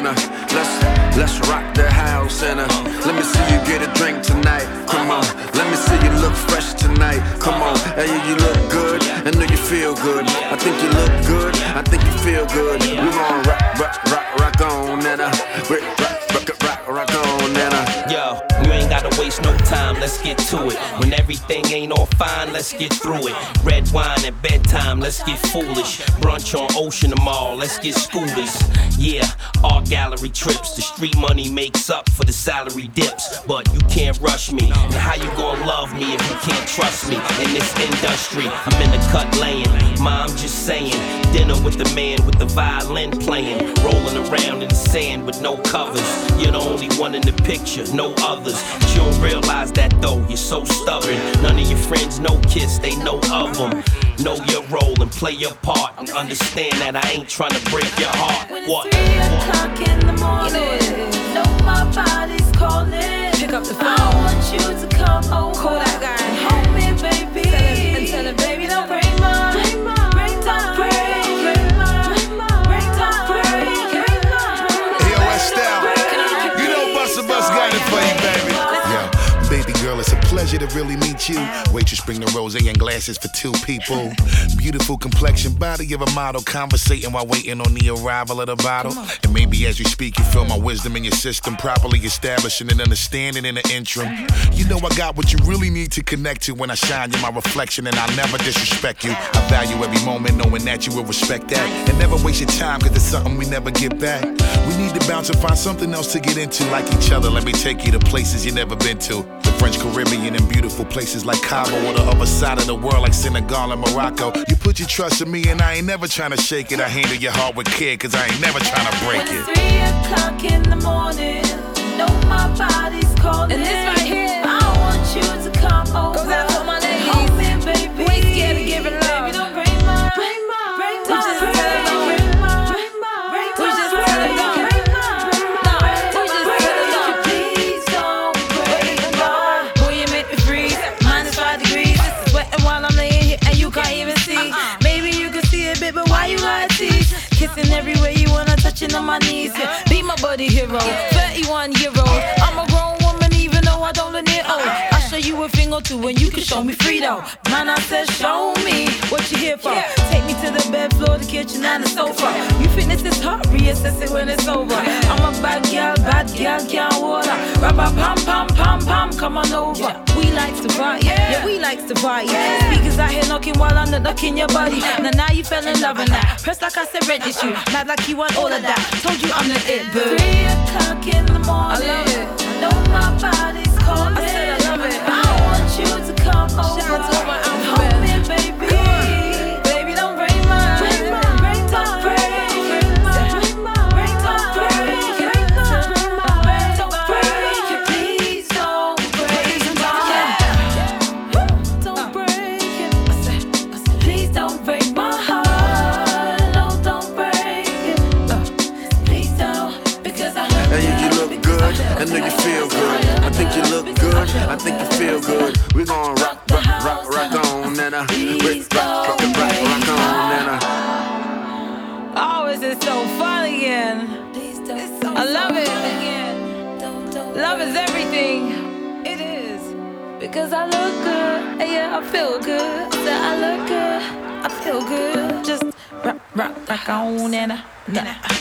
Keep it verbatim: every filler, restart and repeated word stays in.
uh, let's let's rock the house and uh, let me see you get a drink tonight. Come on, let me see you look fresh tonight. Come on, hey, you look good. I know you feel good. I think you look good. I think you feel good. We gon' rock, rock, rock, rock on and uh, rock, rock, rock, rock on and uh. Yo, you ain't gotta waste no time, let's get to it. When everything ain't all fine, let's get through it. Red wine at bedtime, let's get foolish. Brunch on Ocean Mall, let's get scooters. Yeah, art gallery trips. The street money makes up for the salary dips. But you can't rush me. And how you gonna love me if you can't trust me? In this industry, I'm in the cut laying. Mom just saying, dinner with the man with the violin playing. Rolling around in the sand with no covers. You're the only one in the picture, no others. But you don't realize that though, you're so stubborn. None of your friends know Kiss, they know of them. Know your role and play your part. And understand that I ain't trying to break your heart. When What? it's three o'clock in the morning, you know my body's calling. Pick up the phone. I want you to come over. Call that guy. Hold me, baby. Tell him, and tell him, baby, don't break my, break my, break, don't break, break my, break, don't break, break my. Hey, yo, Estelle, you know Busta Bus got it for you, baby. Yo, baby girl, it's a pleasure to really meet you. Waitress, bring the rosé and glasses for two people. Beautiful complexion, body of a model, conversating while waiting on the arrival of the bottle. And maybe as you speak, you feel my wisdom in your system, properly establishing an understanding in the interim. You know I got what you really need to connect to. When I shine, you're my reflection, and I'll never disrespect you. I value every moment, knowing that you will respect that. And never waste your time, cause it's something we never get back. We need to bounce and find something else to get into, like each other. Let me take you to places you never been to. The French Caribbean and beautiful places like Cabo, or the other side of the world like Senegal and Morocco. You put your trust in me and I ain't never trying to shake it. I handle your heart with care, cause I ain't never trying to break When it. it's three o'clock in the morning, know my body's calling. And this right here, I want you to come over. goes out to my ladies. Hold me, baby. We ain't scared to give it love. Baby, don't break my, break my, break We my, just break tell it my, on. break my, break my, break We my, just tell it on. break my, break my, No, break we my, just break tell it my. on. Please don't break my. Boy, you make me freeze. Minus five degrees. This is sweating while I'm laying here and you can't even see. Maybe you can see it, babe, but why you gotta tease? Kissing everywhere you wanna, touching on my knees. Yeah. Be my buddy hero, thirty-one year old. I'm a grown woman even though I don't look near old. I'll show you a thing or two and you can show me free though. Man, I said show me what you here for. Take me to the bed floor, the kitchen and the sofa. You think this is hot? Reassess it when it's over. I'm a bad girl, bad girl, can't water. Rubber pam pam pam pam, come on over. We likes to party, yeah, we likes to party. Speakers out here knocking while I'm not knocking your body. Now now you fell in love and that. Press like I said, register you. Not like you want all of that. Told you I'm the it, boo. Three o'clock in the morning. I love it. Know my body's calling. I said I love it. I want you to come over. Shout out to my Hold alphabet. me, baby. Baby, don't break my, break my, break, don't break, break my, break, don't break, break my, break, don't break. Please don't break my, don't break it. Please don't break my heart. No, don't break it. Please don't, because I love Hey, you, you look good, I know you feel good. I think you look good, I think you feel good. We gon' rock, rock, rock, rock on and uh, rock, rock, rock, rock, rock on and uh. Oh, is it so fun again? I love it. Love is everything. It is. Because I look good. Yeah, I feel good. Say I look good. I feel good. Just rock, rock, rock on and uh, nah.